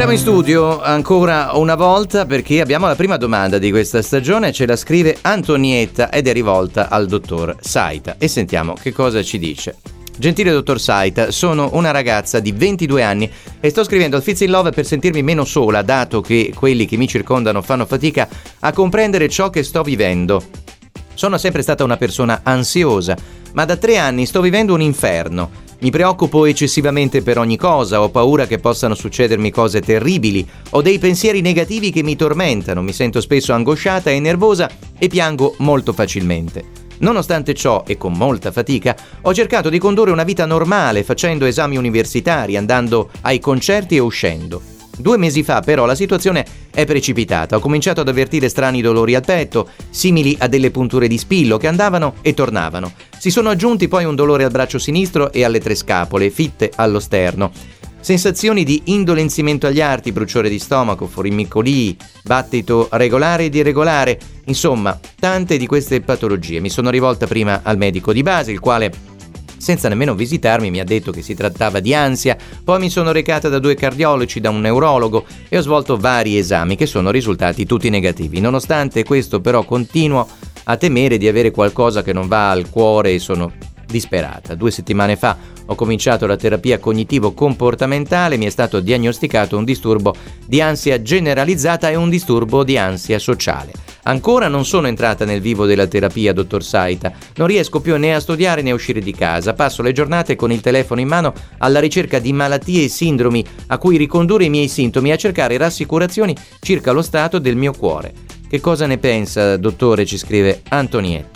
Siamo in studio ancora una volta perché abbiamo la prima domanda di questa stagione, ce la scrive Antonietta ed è rivolta al dottor Saita e sentiamo che cosa ci dice. Gentile dottor Saita, sono una ragazza di 22 anni e sto scrivendo al Fizz in Love per sentirmi meno sola, dato che quelli che mi circondano fanno fatica a comprendere ciò che sto vivendo. Sono sempre stata una persona ansiosa, ma da 3 anni sto vivendo un inferno. Mi preoccupo eccessivamente per ogni cosa, ho paura che possano succedermi cose terribili, ho dei pensieri negativi che mi tormentano, mi sento spesso angosciata e nervosa e piango molto facilmente. Nonostante ciò, e con molta fatica, ho cercato di condurre una vita normale, facendo esami universitari, andando ai concerti e uscendo. 2 mesi fa, però, la situazione è precipitata. Ho cominciato ad avvertire strani dolori al petto, simili a delle punture di spillo che andavano e tornavano. Si sono aggiunti poi un dolore al braccio sinistro e alle 3 scapole, fitte allo sterno. Sensazioni di indolenzimento agli arti, bruciore di stomaco, formicolii, battito regolare ed irregolare, insomma, tante di queste patologie. Mi sono rivolta prima al medico di base, il quale, senza nemmeno visitarmi, mi ha detto che si trattava di ansia, poi mi sono recata da 2 cardiologi, da un neurologo e ho svolto vari esami che sono risultati tutti negativi. Nonostante questo, però, continuo a temere di avere qualcosa che non va al cuore e sono disperata. 2 settimane fa ho cominciato la terapia cognitivo-comportamentale, mi è stato diagnosticato un disturbo di ansia generalizzata e un disturbo di ansia sociale. Ancora non sono entrata nel vivo della terapia, dottor Saita, non riesco più né a studiare né a uscire di casa, passo le giornate con il telefono in mano alla ricerca di malattie e sindromi a cui ricondurre i miei sintomi e a cercare rassicurazioni circa lo stato del mio cuore. Che cosa ne pensa, dottore? Ci scrive Antonietta.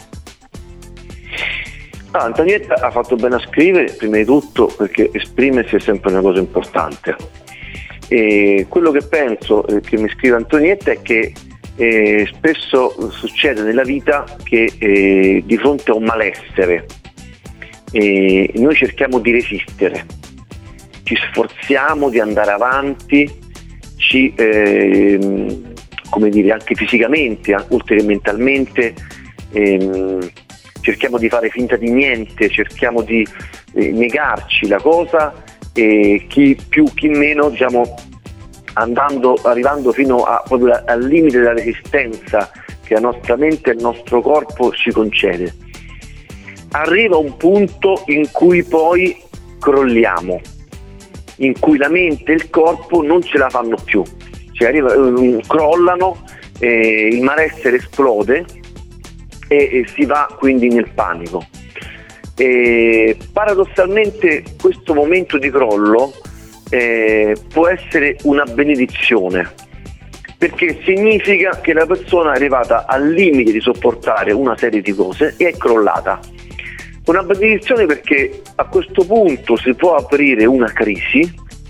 Antonietta ha fatto bene a scrivere, prima di tutto perché esprimersi è sempre una cosa importante. E quello che penso, che mi scrive Antonietta, è che spesso succede nella vita che di fronte a un malessere noi cerchiamo di resistere, ci sforziamo di andare avanti, come dire, anche fisicamente, oltre che mentalmente, cerchiamo di fare finta di niente, cerchiamo di negarci la cosa, e chi più chi meno, diciamo, arrivando fino proprio al limite della resistenza che la nostra mente e il nostro corpo ci concede. Arriva un punto in cui poi crolliamo, in cui la mente e il corpo non ce la fanno più, crollano, il malessere esplode e si va quindi nel panico. Paradossalmente questo momento di crollo può essere una benedizione, perché significa che la persona è arrivata al limite di sopportare una serie di cose e è crollata. Una benedizione perché a questo punto si può aprire una crisi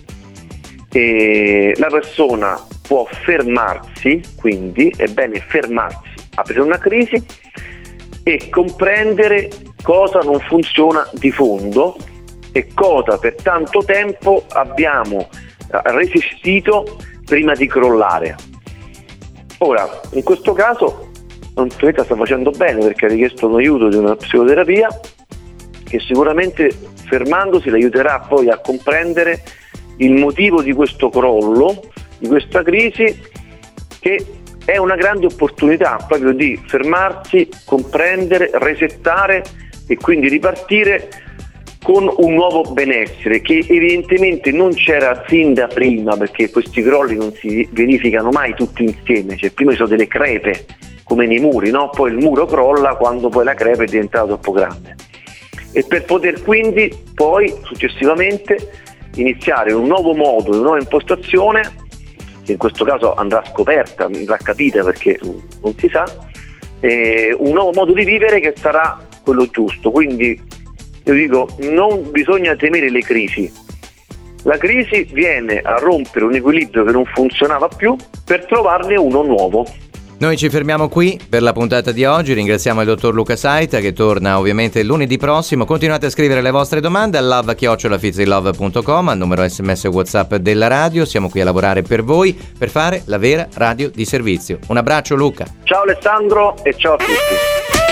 e la persona può fermarsi, quindi è bene fermarsi, aprire una crisi e comprendere cosa non funziona di fondo e cosa per tanto tempo abbiamo resistito prima di crollare. Ora, in questo caso Antonietta sta facendo bene perché ha richiesto l'aiuto di una psicoterapia che sicuramente, fermandosi, le aiuterà poi a comprendere il motivo di questo crollo, di questa crisi, che è una grande opportunità proprio di fermarsi, comprendere, resettare e quindi ripartire con un nuovo benessere che evidentemente non c'era fin da prima, perché questi crolli non si verificano mai tutti insieme, cioè prima ci sono delle crepe come nei muri, no? Poi il muro crolla quando poi la crepa è diventata troppo grande, e per poter quindi poi successivamente iniziare un nuovo modo, una nuova impostazione, che in questo caso andrà scoperta, andrà capita perché non si sa, un nuovo modo di vivere che sarà quello giusto. Quindi io dico, non bisogna temere le crisi. La crisi viene a rompere un equilibrio che non funzionava più per trovarne uno nuovo. Noi ci fermiamo qui per la puntata di oggi, ringraziamo il dottor Luca Saita che torna ovviamente lunedì prossimo. Continuate a scrivere le vostre domande al love@fizzilove.com, al numero SMS WhatsApp della radio. Siamo qui a lavorare per voi, per fare la vera radio di servizio. Un abbraccio Luca. Ciao Alessandro e ciao a tutti.